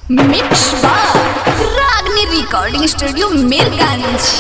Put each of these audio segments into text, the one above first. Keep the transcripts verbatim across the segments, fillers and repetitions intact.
Mix बार रागनी recording studio Mirganj.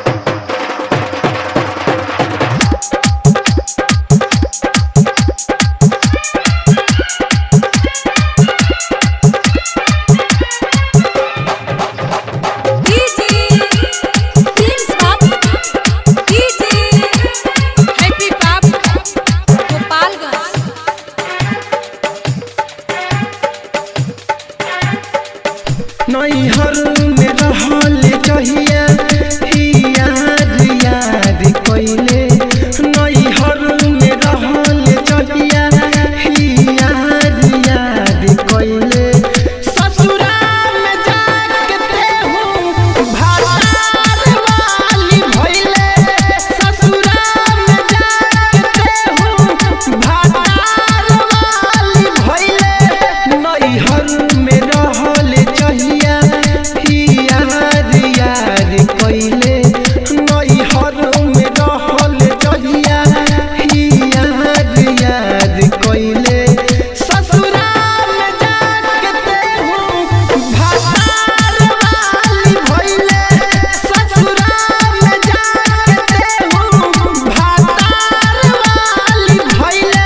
नैहर में रहल जहिया याद याद कइले नैहर में रहल जहिया याद याद कइले ससुराल में जाके तेहू भातार वाली भइले ससुराल में जाके तेहू भातार वाली भइले नैहर में रहल जहिया याद याद कइले नैहर में रहल जहिया याद याद कइले ससुराल में जाके तेहू भातार वाली भइले ससुराल में जाके तेहू भातार वाली भइले।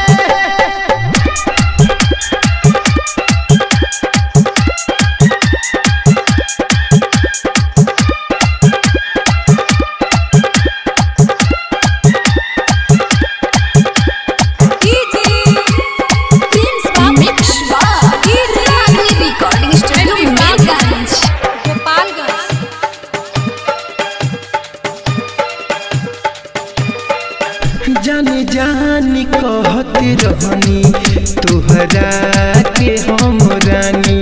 जाने जानी कहते रहनी तोहरा के हम रानी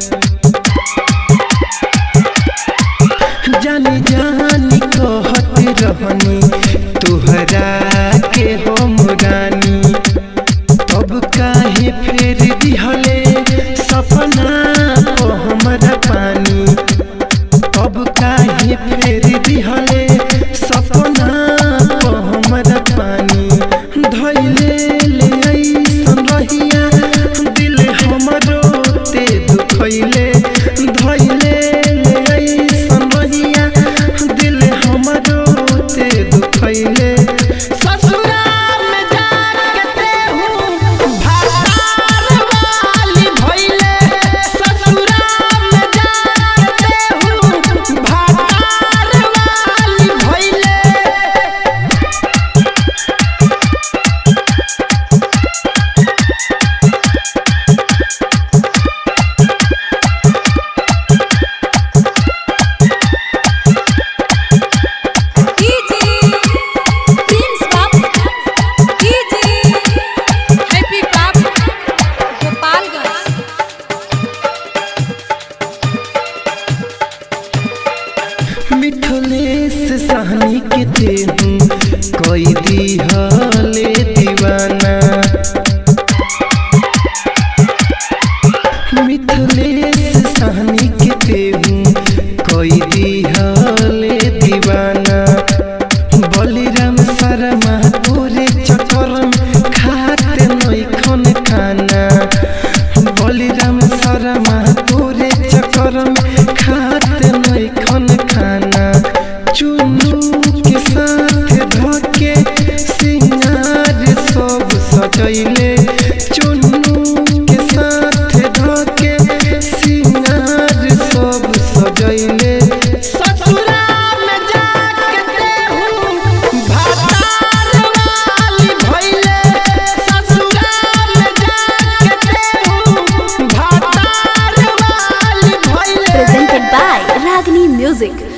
जाने जानी कहते रहनी तोहरा के हम रानी तब काहे फेर दिहले सपना को हमरा पानी तब काहे फेर दिहले सपना को हमरा पानी धइले ले ऐसन रहिया दिल हमरो ते दुखइले धइले ले ऐसन रहिया दिल हमरो ते दुखइले ससुराल में जाके तेहू भातार वाली भइले ससुराल में जाके तेहू भातार वाली भइले। मिठलेश सहनी के तेहू कोई दिहले दीवाना मिठलेश सहनी के तेहू कोई दिहले दीवाना बलिराम शर्मा तोरे चक्कर में खाते नइखन खाना बलिराम शर्मा तोरे चक्कर में खाते नइखन खाना चुन्नू के साथ धके सिंगार सब सजैले चुन्नू के साथ धके सिंगार सब सजैले ससुराल में जाके तेहू भातार वाली भइले ससुराल में जाके तेहू भातार वाली भइले। Presented by Ragni music.